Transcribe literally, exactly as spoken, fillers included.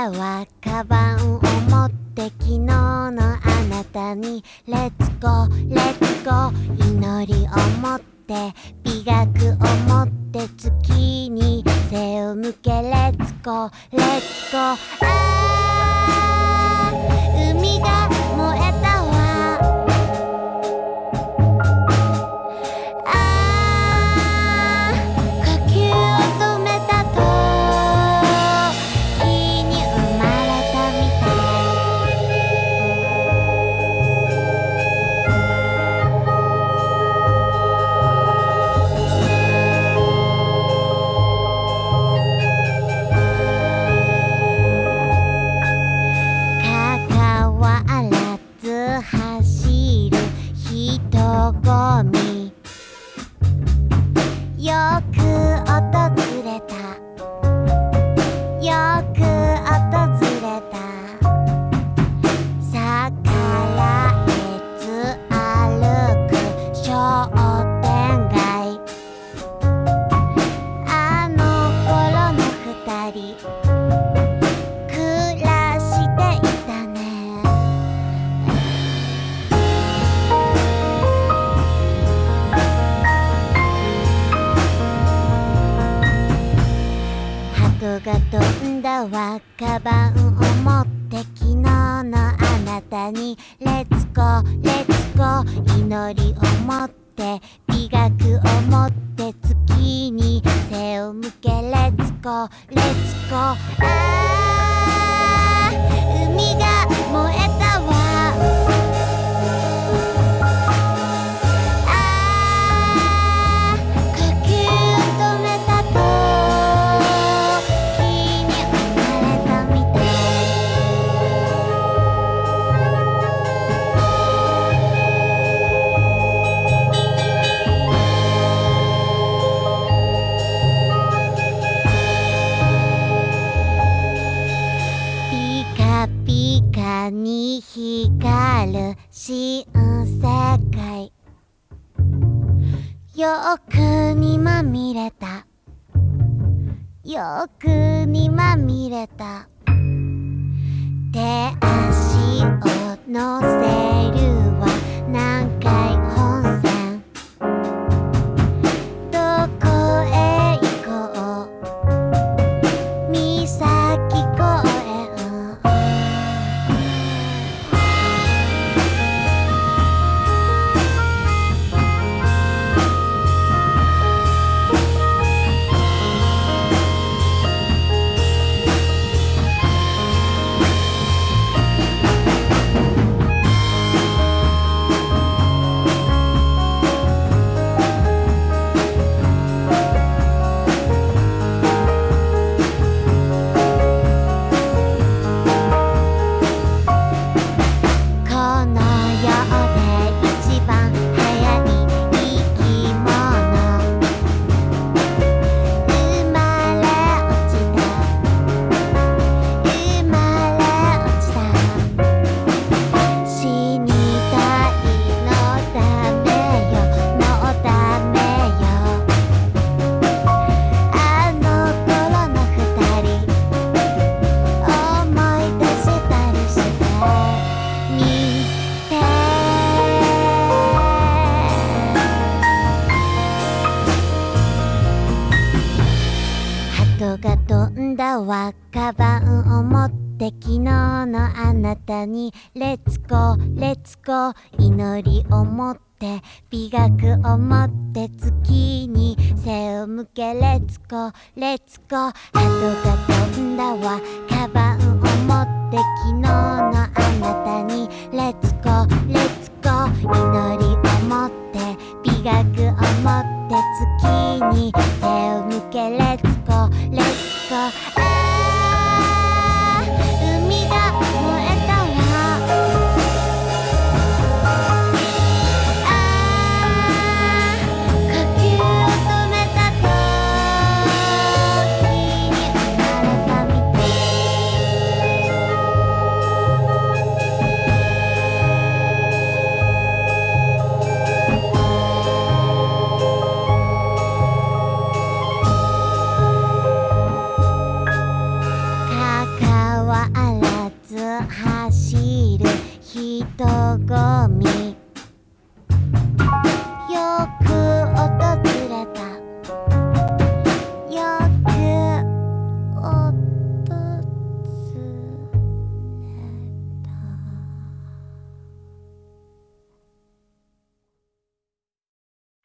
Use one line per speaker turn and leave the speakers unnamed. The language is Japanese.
だわカバンを持って昨日のあなたにレッツゴーレッツゴー祈りを持って美学を持って月に背を向けレッツゴーレッツゴーあー海が燃えたわカバンを持って昨日のあなたにレッツゴーレッツゴー祈りを持って美学を持って月に背を向けレッツゴーレッツゴーあー海が燃えたわに光る新世界よくにまみれたよくにまみれた手足を乗せるわ南海本線どこへ行こう三崎公園カバンを持って昨日のあなたにレッツゴーレッツゴー祈りを持って美学を持って月に背を向けレッツゴーレッツゴー鳩が飛んだわカバンを持って昨日のあなたにレッツゴーレッツゴー祈りを持って美学を持って月に背を向けレッツゴーレッツゴーゴミ